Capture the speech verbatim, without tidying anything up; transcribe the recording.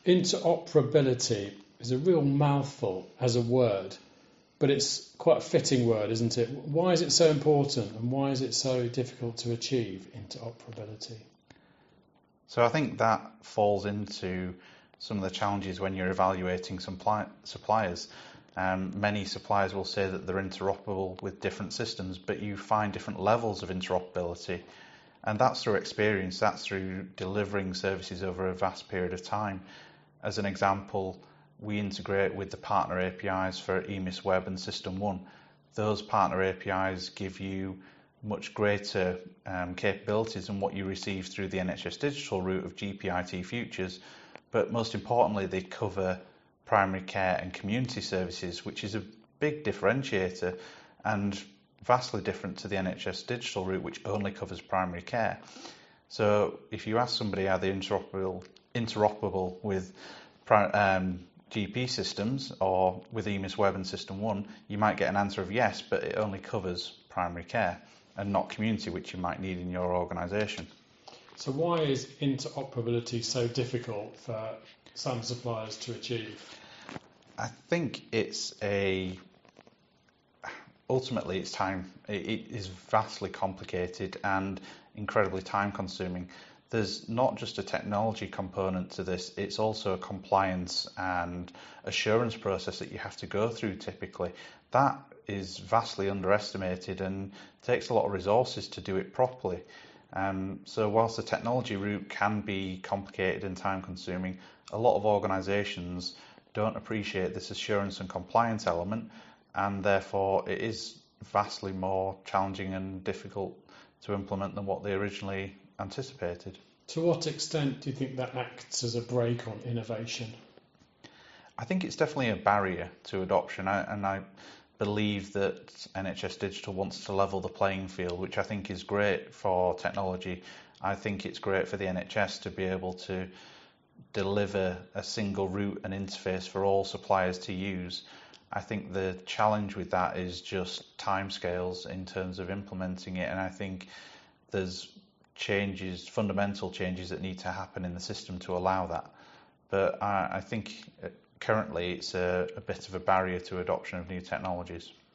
Interoperability is a real mouthful as a word, but it's quite a fitting word, isn't it? Why is it so important, and why is it so difficult to achieve interoperability? So I think that falls into some of the challenges when you're evaluating supply, suppliers. Um, many suppliers will say that they're interoperable with different systems, but you find different levels of interoperability. And that's through experience, that's through delivering services over a vast period of time. As an example, we integrate with the partner A P Is for E M I S Web and System one. Those partner A P Is give you much greater um, capabilities than what you receive through the N H S Digital route of G P I T Futures, but most importantly they cover primary care and community services, which is a big differentiator and vastly different to the N H S Digital route, which only covers primary care. So if you ask somebody are they interoperable, interoperable with um, G P systems or with E M I S Web and System one, you might get an answer of yes, but it only covers primary care and not community, which you might need in your organisation. So why is interoperability so difficult for some suppliers to achieve? I think it's a ultimately it's time. It is vastly complicated and incredibly time consuming. There's not just a technology component to this, it's also a compliance and assurance process that you have to go through typically. That is vastly underestimated and takes a lot of resources to do it properly. Um, so whilst the technology route can be complicated and time consuming, a lot of organisations don't appreciate this assurance and compliance element, and therefore it is vastly more challenging and difficult to implement than what they originally anticipated. To what extent do you think that acts as a brake on innovation? I think it's definitely a barrier to adoption, I, and I believe that N H S Digital wants to level the playing field, which I think is great for technology. I think it's great for the N H S to be able to deliver a single route and interface for all suppliers to use. I think the challenge with that is just timescales in terms of implementing it, and I think there's changes, fundamental changes that need to happen in the system to allow that. But I, I think currently it's a, a bit of a barrier to adoption of new technologies.